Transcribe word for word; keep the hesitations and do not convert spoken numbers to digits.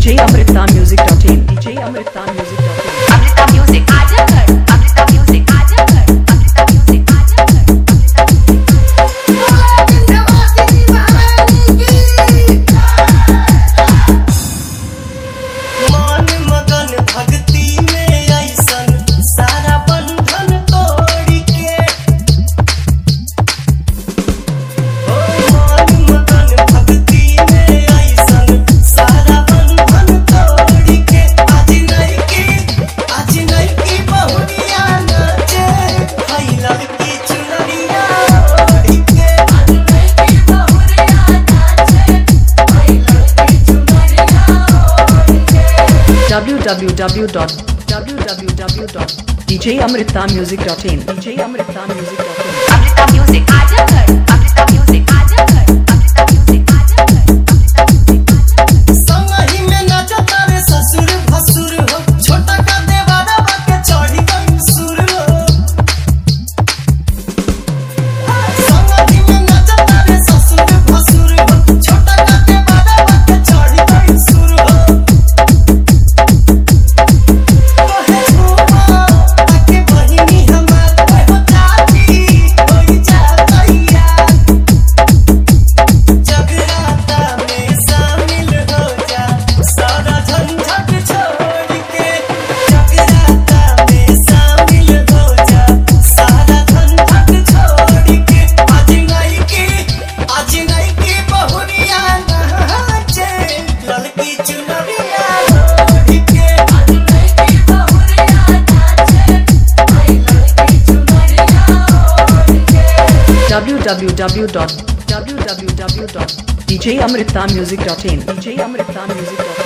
DJ Amrita Music dot in DJ Amrita Music dot in Amrita Music आजा कर Amrita Music आजा कर Amrita Music आजा कर मान मगन भक्ति में ऐसन सारा बंधन तोड़ के ओ मान मगन भक्ति में ऐसन सारा बंधन तोड़ के आज नहीं की आज नहीं की बहुरिया नाचे हई लड़की चुनरिया ओढ़ के आज नहीं की बहुरिया नाचे हई लड़की चुनरिया w w w dot w w w dot d j amrita music dot in D J Amrita Music dot in Amrita Music आजा कर Amrita Music आजा कर Amrita Music आजा कर Amrita Music आजा कर समही में नाचता रे ससुर भसुर हो छोटा का देवारा बाके चढ़ी गई सुर हो समही में नाचता रे ससुर भसुर हो छोटा का देवारा बाके चढ़ी गई सुर हो कहे झूमा ताके बहिनी हमार हो जाती होई जातैया जगराता में शामिल हो जा सारा झंझट छोड़ के जगराता में शामिल हो जा सारा झंझट छोड़ के आज नहीं की आज नहीं की बहुरिया नाचे लड़की चुनरिया ओढ़ के आज नहीं की बहुरिया नाचे हई लड़की चुनरिया ओढ़ के w w w dot w w w dot d j amrita music dot in D J Amrita Music dot in